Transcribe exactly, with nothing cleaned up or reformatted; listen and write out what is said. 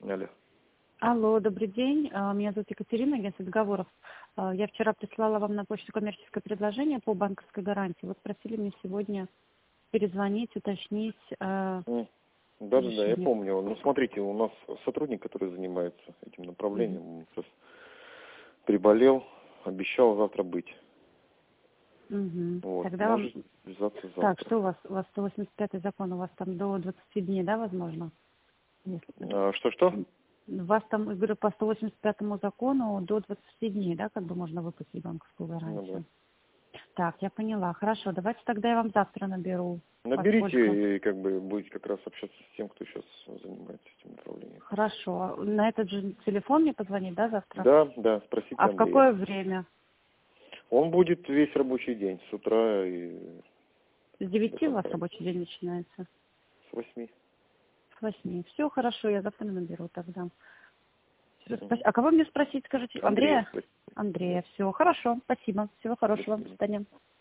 Алло. Алло, добрый день. А, Меня зовут Екатерина, агентство договоров. А, Я вчера прислала вам на почту коммерческое предложение по банковской гарантии. Вот просили мне сегодня перезвонить, уточнить а, М, Да-да-да, я решение. помню. Ну, смотрите, у нас сотрудник, который занимается этим Мгм. направлением, он сейчас приболел, обещал завтра быть. Мгм. Вот, Тогда вам... может связаться Так, завтра. что у вас? У вас сто восемьдесят пятый закон, у вас там до двадцати дней, да, возможно? Если... А, что-что? У вас там, я говорю, по сто восемьдесят пятому закону до двадцати дней, да, как бы можно выпустить банковскую Ну да. гарантию? Так, я поняла. Хорошо, давайте тогда я вам завтра наберу. Во сколько? Наберите и как бы будете как раз общаться с тем, кто сейчас занимается этим направлением. Хорошо. На этот же телефон мне позвонить, да, завтра? Да, да, спросите А в Андрея. какое время? Он будет весь рабочий день, с утра и С до девяти у вас конца. рабочий день начинается? С восьми. С восьми. Все хорошо, я завтра наберу тогда. Всё, спа- Мгм. А кого мне спросить, скажите? Андрея Андрея? спросите. Да. Андрея, все, хорошо, спасибо. Всего До хорошего, до свидания. свидания.